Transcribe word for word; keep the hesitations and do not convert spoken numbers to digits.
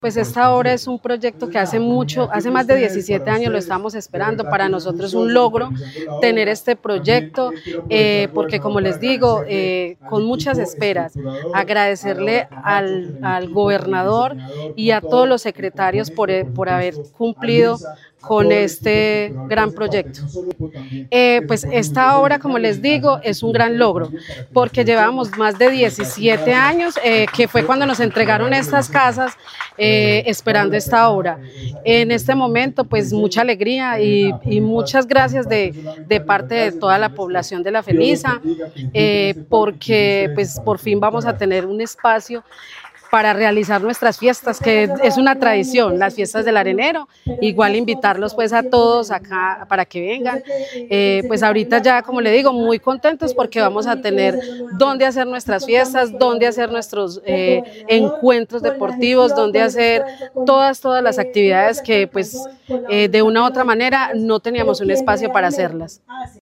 Pues esta obra es un proyecto que hace mucho, hace más de diecisiete años lo estamos esperando. Para nosotros es un logro tener este proyecto, eh, porque como les digo, eh, con muchas esperas, agradecerle al, al gobernador y a todos los secretarios por, por haber cumplido con este gran proyecto. Eh, pues esta obra, como les digo, es un gran logro, porque llevamos más de diecisiete años, eh, que fue cuando nos entregaron estas casas, eh, esperando esta obra. En este momento, pues mucha alegría y, y muchas gracias de, de parte de toda la población de La Feniza, eh, porque pues por fin vamos a tener un espacio para realizar nuestras fiestas, que es una tradición, las fiestas del arenero. Igual invitarlos pues a todos acá para que vengan. Eh, pues ahorita ya, como le digo, muy contentos porque vamos a tener dónde hacer nuestras fiestas, dónde hacer nuestros eh, encuentros deportivos, dónde hacer todas, todas las actividades que pues eh, de una u otra manera no teníamos un espacio para hacerlas.